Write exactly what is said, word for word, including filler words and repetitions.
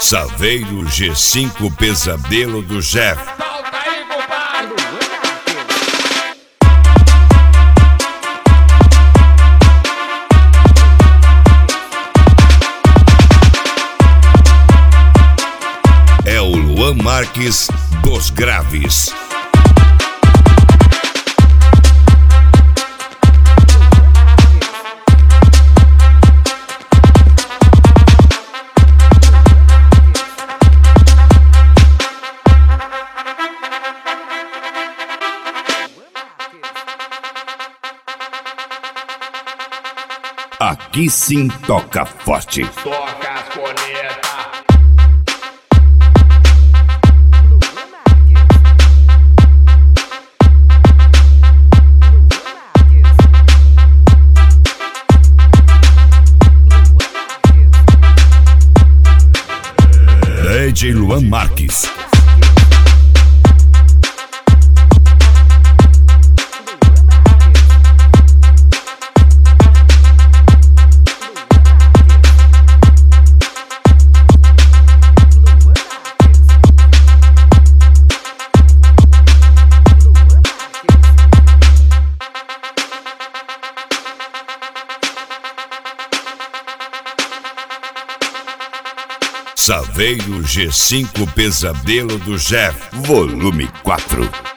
Saveiro G cinco Pesadelo do Jeff. Solta aí, compadre! É o Luan Marques dos Graves. Aqui sim toca forte. Toca as cornetas. D J Luan Marques. Saveiro G cinco Pesadelo do Jeff, volume quatro.